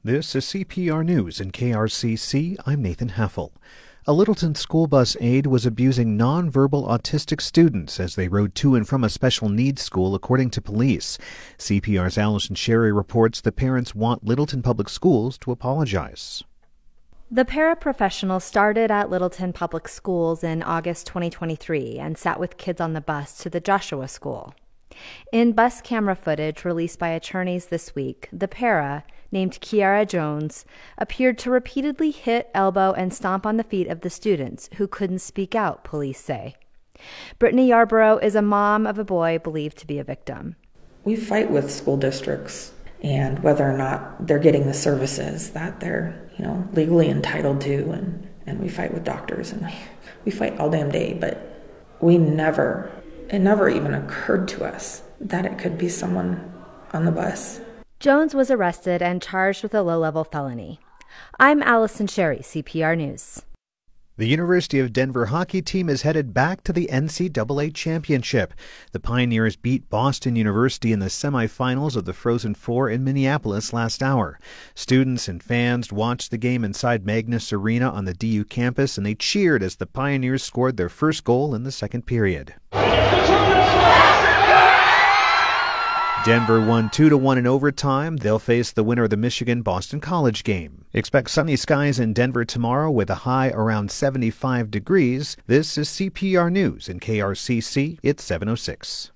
This is CPR News in KRCC. I'm Nathan Heffel. A Littleton school bus aide was abusing nonverbal autistic students as they rode to and from a special needs school, according to police. CPR's Allison Sherry reports the parents want Littleton Public Schools to apologize. The paraprofessional started at Littleton Public Schools in August 2023 and sat with kids on the bus to the Joshua School. In bus camera footage released by attorneys this week, the para, named Kiara Jones, appeared to repeatedly hit, elbow, and stomp on the feet of the students who couldn't speak out, police say. Brittany Yarborough is a mom of a boy believed to be a victim. We fight with school districts and whether or not they're getting the services that they're, legally entitled to, and we fight with doctors, and we fight all damn day, but it never even occurred to us that it could be someone on the bus. Jones was arrested and charged with a low-level felony. I'm Allison Sherry, CPR News. The University of Denver hockey team is headed back to the NCAA championship. The Pioneers beat Boston University in the semifinals of the Frozen Four in Minneapolis last hour. Students and fans watched the game inside Magnus Arena on the DU campus, and they cheered as the Pioneers scored their first goal in the second period. Denver won 2-1 in overtime. They'll face the winner of the Michigan-Boston College game. Expect sunny skies in Denver tomorrow with a high around 75 degrees. This is CPR News in KRCC. It's 7:06.